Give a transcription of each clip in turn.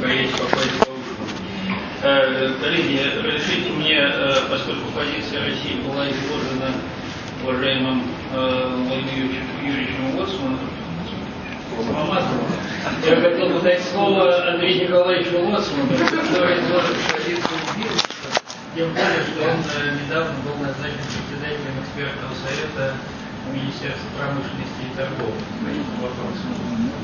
боясь попасть в ловушку. Коллеги, разрешите мне, поскольку позиция России была изложена уважаемым Владимиром Юрьевичем Лоцманом, я хотел бы дать слово Андрею Николаевичу Лоцману, который изложит позицию бизнеса, тем более, что он недавно был назначен председателем экспертного совета Министерства промышленности и торговли по этим вопросам.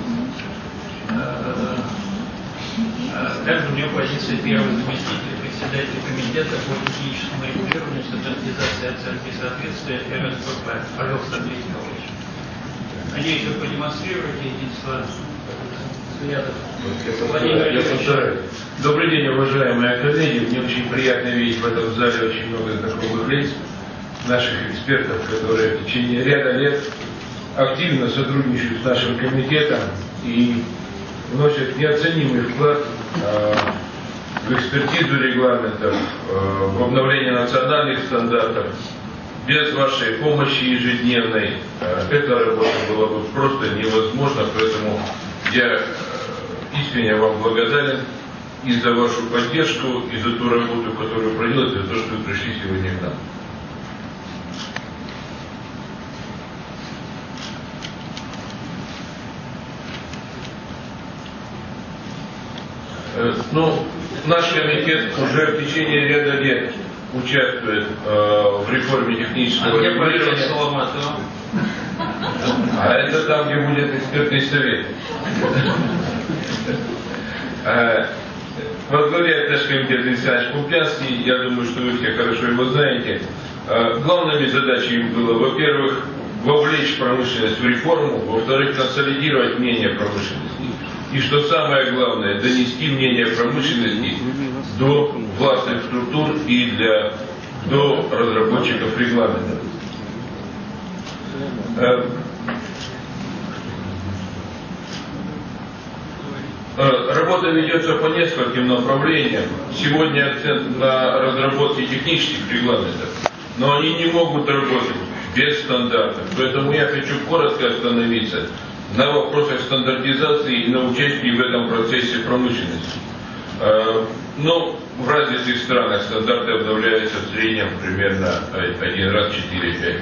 Также у него позиция первого заместителя председателя комитета по техническому регулированию, стандартизации, оценки соответствия РСПП. Пожалуйста, Андрей Николаевич. Надеюсь, вы продемонстрируете единство взглядов. Я постараюсь. Добрый день, уважаемые коллеги. Мне очень приятно видеть в этом зале очень много знакомых лиц, наших экспертов, которые в течение ряда лет активно сотрудничают с нашим комитетом и вносят неоценимый вклад в экспертизу регламентов, в обновление национальных стандартов. Без вашей помощи ежедневной эта работа была бы просто невозможна, поэтому я искренне вам благодарен и за вашу поддержку, и за ту работу, которую проделали, за то, что вы пришли сегодня к нам. Наш комитет уже в течение ряда лет участвует в реформе технического регулирования. А это там, где будет экспертный совет. Возглавляет наш комитет Александр Купянский. Я думаю, что вы все хорошо его знаете. Главными задачами было, во-первых, вовлечь промышленность в реформу, во-вторых, консолидировать мнение промышленности. И что самое главное, донести мнение промышленности до властных структур и до разработчиков регламентов. Работа ведется по нескольким направлениям. Сегодня акцент на разработке технических регламентов, но они не могут работать без стандартов. Поэтому я хочу коротко остановиться на вопросах стандартизации и на участии в этом процессе промышленности. В развитых странах стандарты обновляются в среднем примерно один раз в 4-5 лет.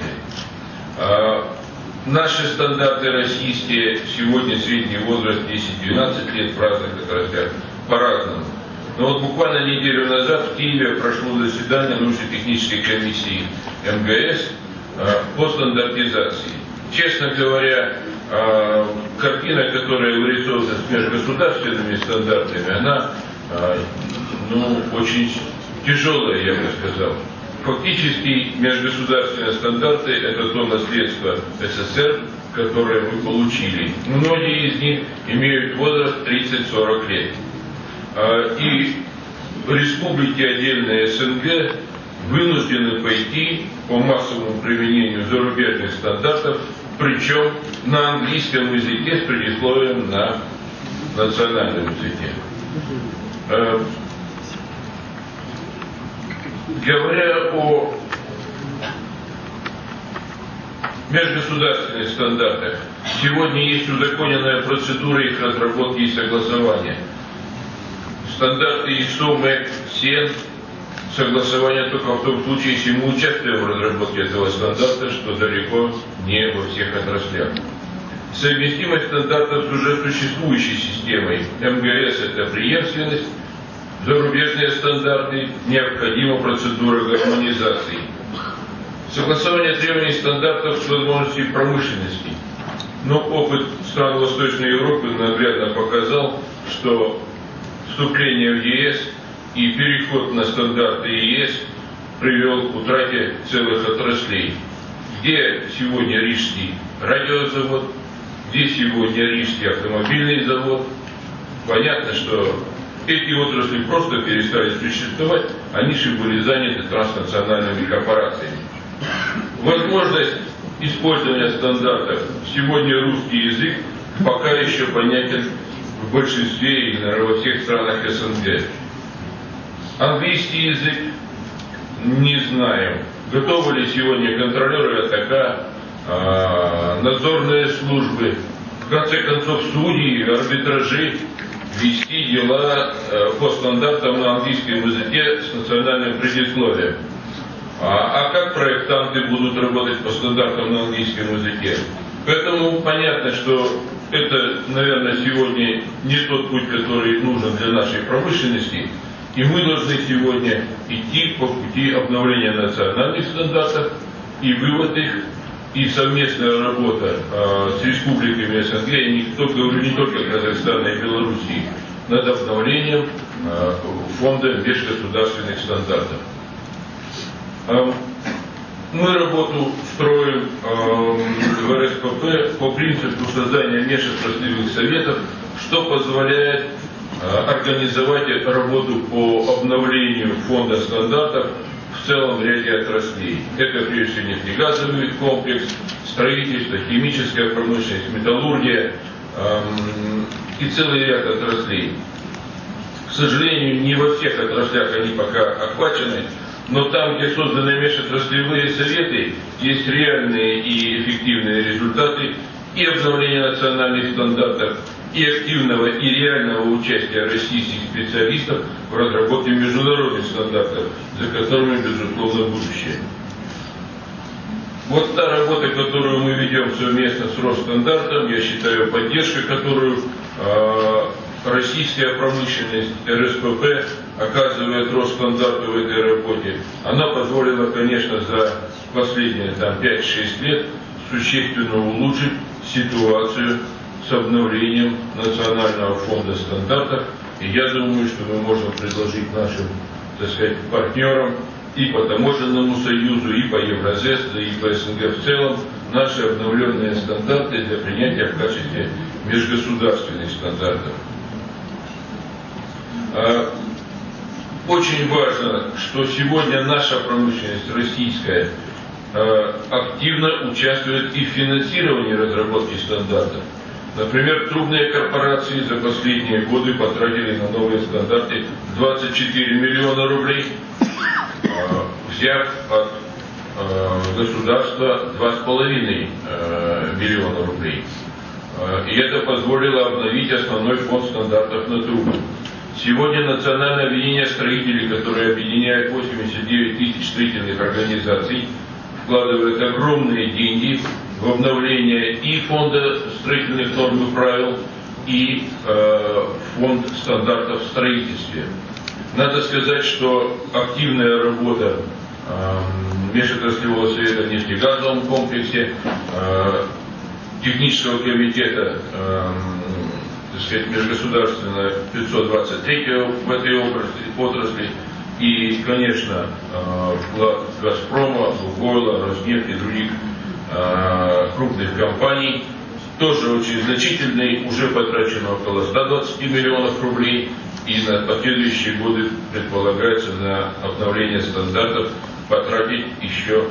Наши стандарты российские, сегодня средний возраст 10-12 лет, в разных отраслях по-разному. Но вот буквально неделю назад в Киеве прошло заседание научно-технической комиссии МГС по стандартизации. Честно говоря, картина, которая вырисовывается с межгосударственными стандартами, она очень тяжелая, я бы сказал. Фактически межгосударственные стандарты – это то наследство СССР, которое мы получили. Многие из них имеют возраст 30-40 лет. И республики отдельные СНГ вынуждены пойти по массовому применению зарубежных стандартов, причем на английском языке с предисловием на национальном языке. Говоря о межгосударственных стандартах, сегодня есть узаконенная процедура их разработки и согласования. Стандарты ISO, MEC, SEN, согласование только в том случае, если мы участвуем в разработке этого стандарта, что далеко не во всех отраслях. Совместимость стандартов с уже существующей системой МГС – это преемственность. Зарубежные стандарты, необходима процедура гармонизации. Согласование требований стандартов с возможностей промышленности. Но опыт стран Восточной Европы наглядно показал, что вступление в ЕС и переход на стандарты ЕС привел к утрате целых отраслей. Где сегодня Рижский радиозавод, где сегодня Рижский автомобильный завод? Понятно, что эти отрасли просто перестали существовать, они же были заняты транснациональными корпорациями. Возможность использования стандартов. Сегодня русский язык пока еще понятен в большинстве и, наверное, во всех странах СНГ. Английский язык не знаем. Готовы ли сегодня контролеры АТК, надзорные службы, в конце концов судьи, арбитражи, вести дела по стандартам на английском языке с национальным предисловием. А как проектанты будут работать по стандартам на английском языке? Поэтому понятно, что это, наверное, сегодня не тот путь, который нужен для нашей промышленности. И мы должны сегодня идти по пути обновления национальных стандартов и вывод их, и совместная работа с республиками СНГ, не только Казахстана и Белоруссии, над обновлением фонда межгосударственных стандартов. Мы работу строим в РСПП по принципу создания межотраслевых советов, что позволяет организовать работу по обновлению фонда стандартов в целом ряде отраслей. Это прежде всего нефтегазовый комплекс, строительство, химическая промышленность, металлургия и целый ряд отраслей. К сожалению, не во всех отраслях они пока охвачены, но там, где созданы межотраслевые советы, есть реальные и эффективные результаты и обновления национальных стандартов, и активного и реального участия российских специалистов в разработке международных стандартов, за которыми, безусловно, будущее. Вот та работа, которую мы ведем совместно с Росстандартом, я считаю, поддержка, которую российская промышленность, РСПП оказывает Росстандарту в этой работе, она позволила, конечно, за последние 5-6 лет существенно улучшить ситуацию с обновлением Национального фонда стандартов. И я думаю, что мы можем предложить нашим, партнерам и по Таможенному союзу, и по Евразес, и по СНГ в целом наши обновленные стандарты для принятия в качестве межгосударственных стандартов. Очень важно, что сегодня наша промышленность российская активно участвует и в финансировании разработки стандартов. Например, крупные корпорации за последние годы потратили на новые стандарты 24 миллиона рублей, взяв от государства 2,5 миллиона рублей. И это позволило обновить основной фонд стандартов на трубы. Сегодня Национальное объединение строителей, которое объединяет 89 тысяч строительных организаций, вкладывает огромные деньги в обновление и фонда строительных норм и правил, и фонд стандартов в строительстве. Надо сказать, что активная работа Межотраслевого совета в нефтегазовом комплексе, технического комитета межгосударственного 523 в этой отрасли и, конечно, вклад Газпрома, Лукойла, Роснефти и других крупных компаний тоже очень значительный, уже потрачено около 120 миллионов рублей, и на последующие годы предполагается на обновление стандартов потратить еще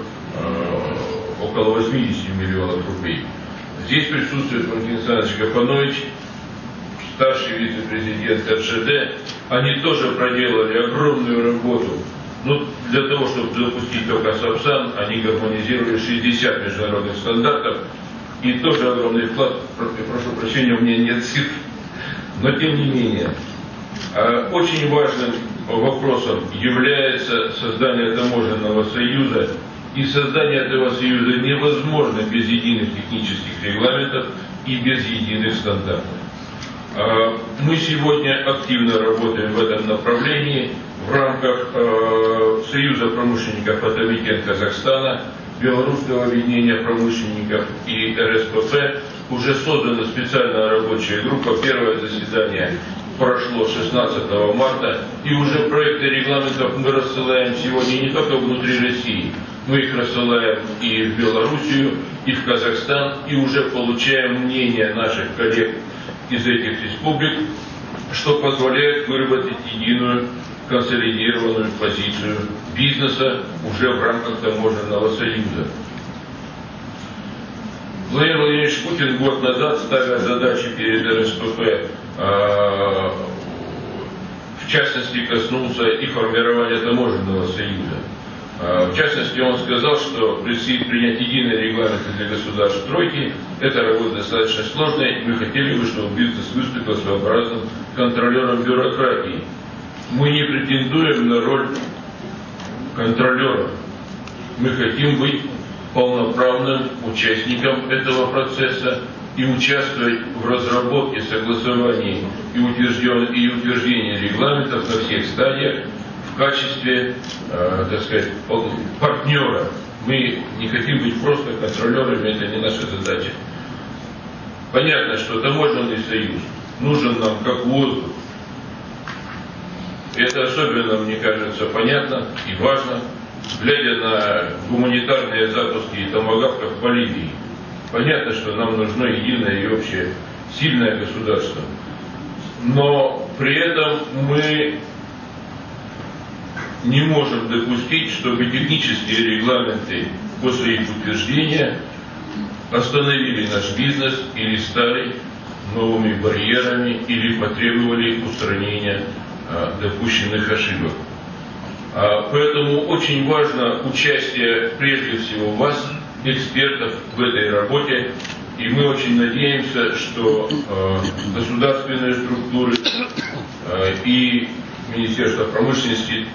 около 80 миллионов рублей. Здесь присутствует Валентин Александрович Гапанович, старший вице-президент РЖД. Они тоже проделали огромную работу. Для того, чтобы запустить только Сапсан, они гармонизировали 60 международных стандартов. И тоже огромный вклад, прошу прощения, у меня нет цифр. Но тем не менее, очень важным вопросом является создание таможенного союза. И создание этого союза невозможно без единых технических регламентов и без единых стандартов. Мы сегодня активно работаем в этом направлении в рамках Союза промышленников Атамикен Казахстана, Белорусского объединения промышленников и РСПП. Уже создана специальная рабочая группа. Первое заседание прошло 16 марта, и уже проекты регламентов мы рассылаем сегодня не только внутри России, мы их рассылаем и в Белоруссию, и в Казахстан, и уже получаем мнение наших коллег из этих республик, что позволяет выработать единую консолидированную позицию бизнеса уже в рамках таможенного союза. Владимир Владимирович Путин год назад, ставя задачи перед РСПП, в частности коснулся и формирования таможенного союза. В частности, он сказал, что предстоит принять единые регламенты для государств тройки. Эта работа достаточно сложная, и мы хотели бы, чтобы бизнес выступил своеобразным контролером бюрократии. Мы не претендуем на роль контролера. Мы хотим быть полноправным участником этого процесса и участвовать в разработке, согласовании и утверждении регламентов на всех стадиях в качестве, так сказать, партнера. Мы не хотим быть просто контролерами, это не наша задача. Понятно, что таможенный союз нужен нам как воздух. Это особенно, мне кажется, понятно и важно, глядя на гуманитарные запуски томагавков в Боливии. Понятно, что нам нужно единое и общее сильное государство. Но при этом мы не можем допустить, чтобы технические регламенты после их утверждения остановили наш бизнес или стали новыми барьерами или потребовали устранения допущенных ошибок. Поэтому очень важно участие прежде всего вас, экспертов, в этой работе. И мы очень надеемся, что государственные структуры и Министерство промышленности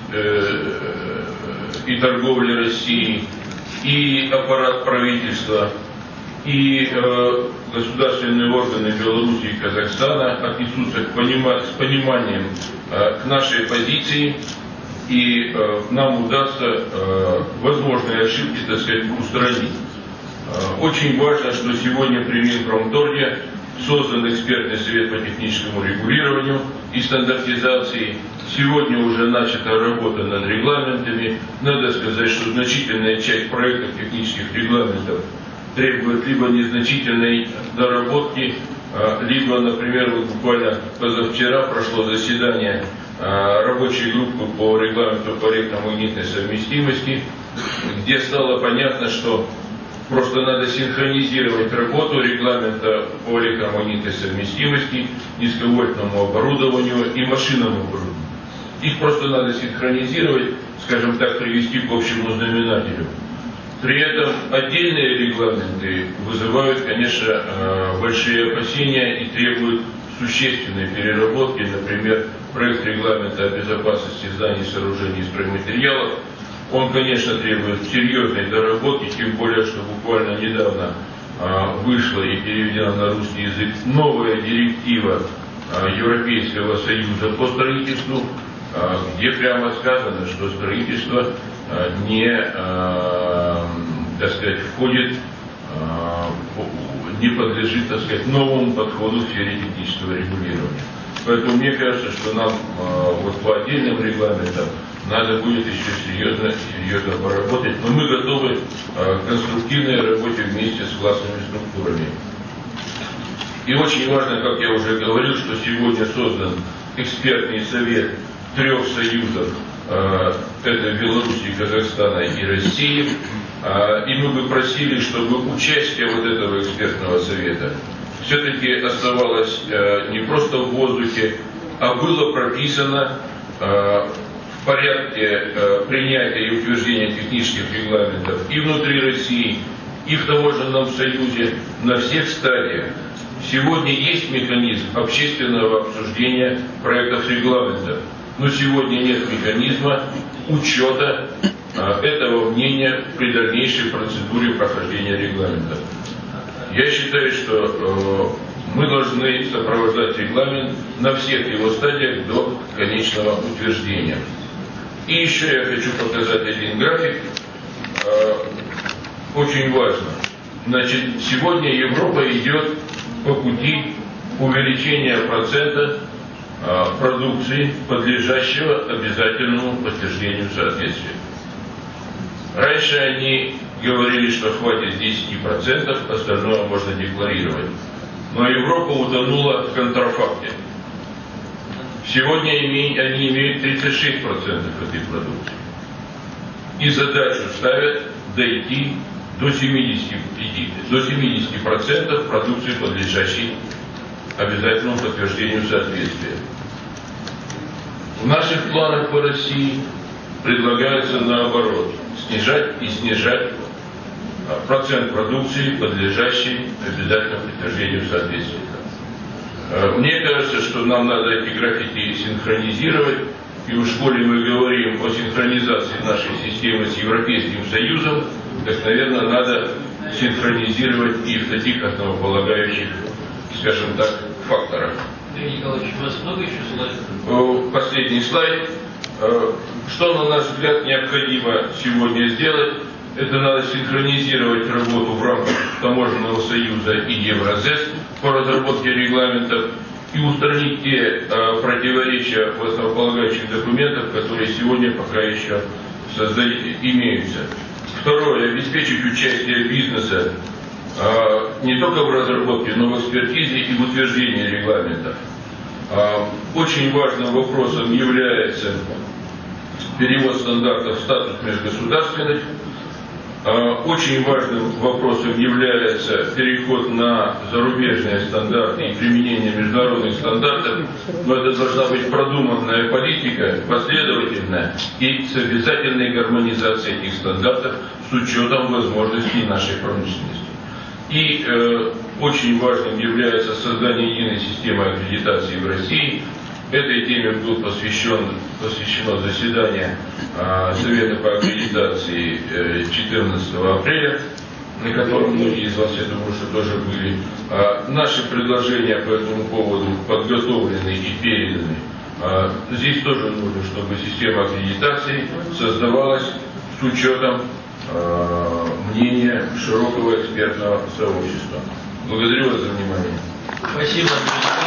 и торговли России, и аппарат правительства, и государственные органы Беларуси и Казахстана отнесутся с пониманием к нашей позиции, и нам удастся возможные ошибки, так сказать, устранить. Очень важно, что сегодня при Минпромторге создан экспертный совет по техническому регулированию и стандартизации. Сегодня уже начата работа над регламентами. Надо сказать, что значительная часть проектов технических регламентов требует либо незначительной доработки, либо, например, вот буквально позавчера прошло заседание рабочей группы по регламенту по электромагнитной совместимости, где стало понятно, что просто надо синхронизировать работу регламента по электромагнитной совместимости, низковольтному оборудованию и машинному оборудованию. Их просто надо синхронизировать, скажем так, привести к общему знаменателю. При этом отдельные регламенты вызывают, конечно, большие опасения и требуют существенной переработки. Например, проект регламента о безопасности зданий, сооружений и стройматериалов. Он, конечно, требует серьезной доработки, тем более, что буквально недавно вышла и переведена на русский язык новая директива Европейского Союза по строительству, где прямо сказано, что строительство не, так сказать, входит, не подлежит, так сказать, новому подходу в сфере технического регулирования. Поэтому мне кажется, что нам вот по отдельным регламентам надо будет еще серьезно поработать, но мы готовы к конструктивной работе вместе с классными структурами. И очень важно, как я уже говорил, что сегодня создан экспертный совет 3 союзов, это Беларуси, Казахстана и России, и мы бы просили, чтобы участие вот этого экспертного совета все-таки оставалось не просто в воздухе, а было прописано в порядке принятия и утверждения технических регламентов и внутри России, и в таможенном союзе на всех стадиях. Сегодня есть механизм общественного обсуждения проектов регламентов, но сегодня нет механизма учета этого мнения при дальнейшей процедуре прохождения регламента. Я считаю, что мы должны сопровождать регламент на всех его стадиях до конечного утверждения. И еще я хочу показать один график, очень важно. Значит, сегодня Европа идет по пути увеличения процента продукции, подлежащего обязательному подтверждению соответствия. Раньше они говорили, что хватит 10%, остальное можно декларировать. Но Европа утонула в контрафакте. Сегодня они имеют 36% этой продукции. И задачу ставят дойти до 70% продукции, подлежащей обязательному подтверждению соответствия. В наших планах по России предлагается наоборот. снижать и снижать процент продукции, подлежащей обязательному подтверждению соответствия. Мне кажется, что нам надо эти граффити синхронизировать, и уж коли мы говорим о синхронизации нашей системы с Европейским Союзом, так, наверное, надо синхронизировать и в таких основополагающих, скажем так, факторах. Евгений Николаевич, у вас много еще слайдов? Последний слайд. Что, на наш взгляд, необходимо сегодня сделать? Это надо синхронизировать работу в рамках Таможенного союза и Евразес по разработке регламентов и устранить те противоречия в основополагающих документах, которые сегодня пока еще имеются. Второе. Обеспечить участие бизнеса не только в разработке, но в экспертизе и в утверждении регламентов. Очень важным вопросом является перевод стандартов в статус межгосударственных. Очень важным вопросом является переход на зарубежные стандарты и применение международных стандартов, но это должна быть продуманная политика, последовательная и с обязательной гармонизацией этих стандартов с учетом возможностей нашей промышленности. И очень важным является создание единой системы аккредитации в России. Этой теме было посвящено заседание Совета по аккредитации 14 апреля, на котором многие из вас, я думаю, что тоже были. Наши предложения по этому поводу подготовлены и переданы. Здесь тоже нужно, чтобы система аккредитации создавалась с учетом мнения широкого экспертного сообщества. Благодарю вас за внимание. Спасибо.